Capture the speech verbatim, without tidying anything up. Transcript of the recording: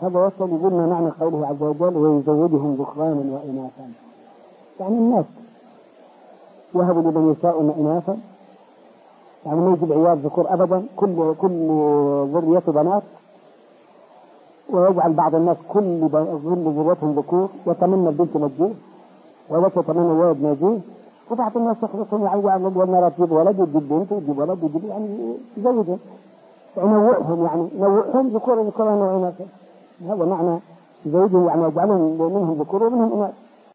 هذا يصل يقولنا معنى قوله عز وجل ويزوجهم ذكرانا وإناثا، يعني الناس يهب لمن يشاء إناثا، يعني ما يجب عيال ذكور أبدا، كل كل ذريته بنات، ويجعل بعض الناس كل ذريتهم ذكور، يتمنى البنت نجيه ولك يتمنى الولد نجيه، وبعض الناس يخلصون يعيوا والمرأة تجيب ولد وتجيب بنت وتجيب ولد وتجيب، يعني يزوجهم ينوعهم، يعني ينوعهم ذكور ذكورا وإناثا. هذا معنى زوجهم، يعني يجعلهم منهم ذكور ومنهم إناث.